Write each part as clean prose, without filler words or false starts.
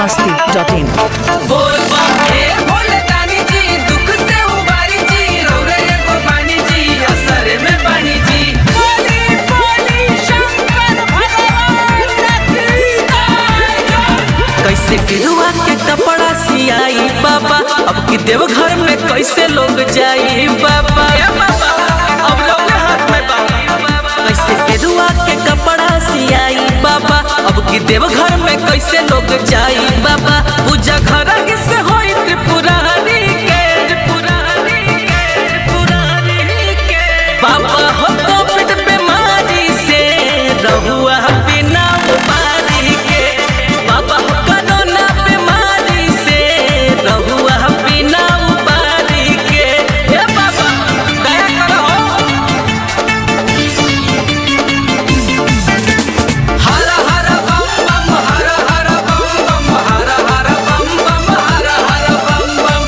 biharmasti.in बोल बाहे भोले दानी जी दुख से उबारी जी रौरे को पानी जी असर में पानी जी बोली बोली शंकर भगवान कैसे गिरुआ के कपड़ा सियाई बाबा अब की देवघर में कैसे लोग जाई बाबा अब लोग हाथ में बाबा कैसे गिरुआ के कपड़ा सियाई बाबा अब की देवघर में कैसे लोग जाई बाबा पूजा घर से होई त्रिपुरारी के बाबा हो कोविड बीमारी से रहुआ बिना उपारी के बाबा हो कोरोना बीमारी से रहुआ बिना उपारी के हे बाबा दया करो हर हर बम बम हर हर बम बम हर हर बम बम हर हर बम बम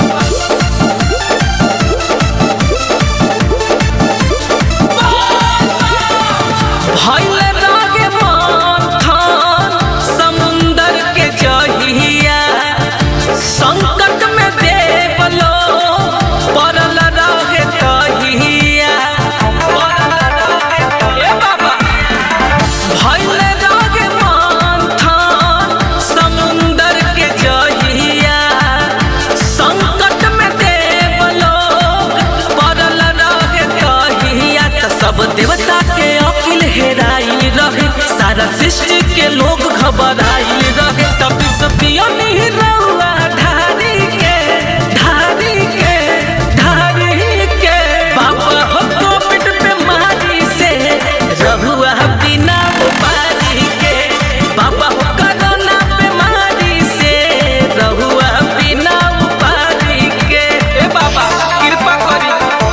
भइल रागे माथान समुंदर के जहिया संकट में देव लोग पड़ल रहे कहिया ए बाबा भइल रागे माथान समुंदर के जहिया संकट में देव लोग पड़ल रहे कहिया त सब देवता के अकिल हेराई रहे सारा सृष्टि के लोग घबराई रहे तब सपियो नहीं रहुआ धारी के बाबा हो कोविड बीमारी से रहुआ बिना उपारी के बाबा हो कोरोना बीमारी से रहुआ बिना उपारी के ए बाबा कृपा करी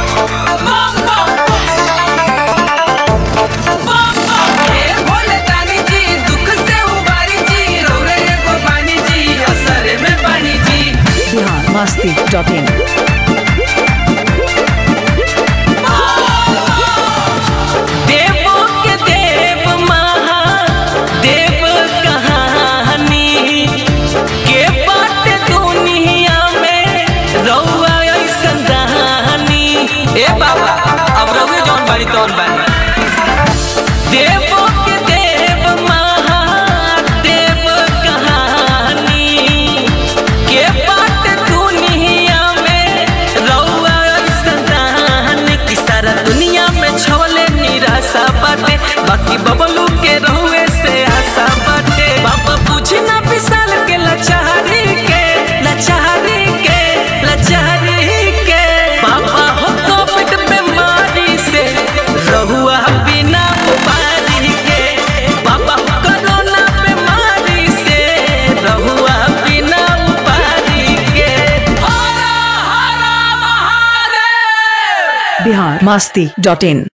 हे भोले दानी जी दुख से उबारी जी रौरे को पानी जी असर में पानी जी biharmasti.in देवों के देव महादेव कहानी के बाट दुनिया में रौआ ऐसन कहानी ए बाबा अब रौए जौन बानी तौन बानी देवों के देव महादेव कहानी के बाट दुनिया में रौआ ऐसन कहानी की सारा दुनिया में छवले निराशा बाटे बाकी बबलू के रहुए से आशा बाटे बाबा पूछी ना विशाल के लाचारी के बाबा हो कोविड बीमारी से रहुआ बिना उपारी के बाबा हो कोरोना बीमारी से रहुआ बिना उपारी के हर हर महादेव biharmasti.in